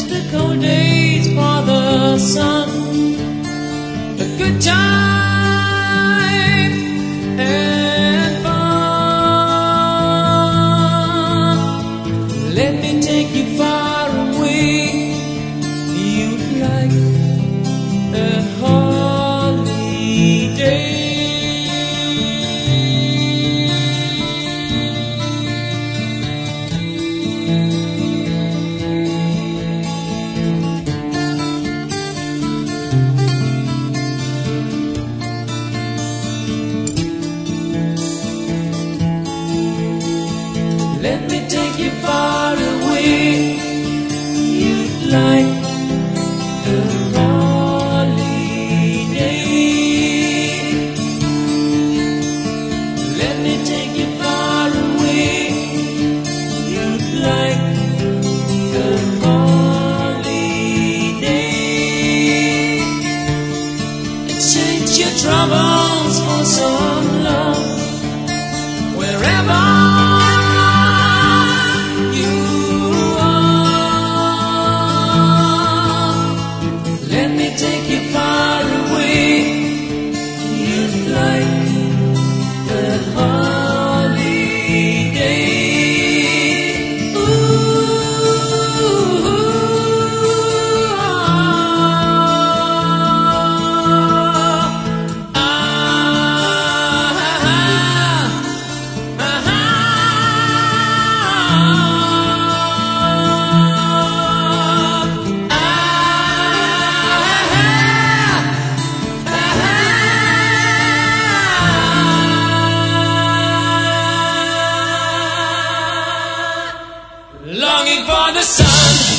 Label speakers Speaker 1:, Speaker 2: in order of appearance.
Speaker 1: the cold days for the sun, the good time and fun. Let me take you far away. You'd like a holiday. Let me take you far away. You'd like a holiday. Let me take you far away. You'd like a holiday. Exchange your troubles for some love. Wherever take you far away. You'd like a holiday. Ooh, longing for the sun.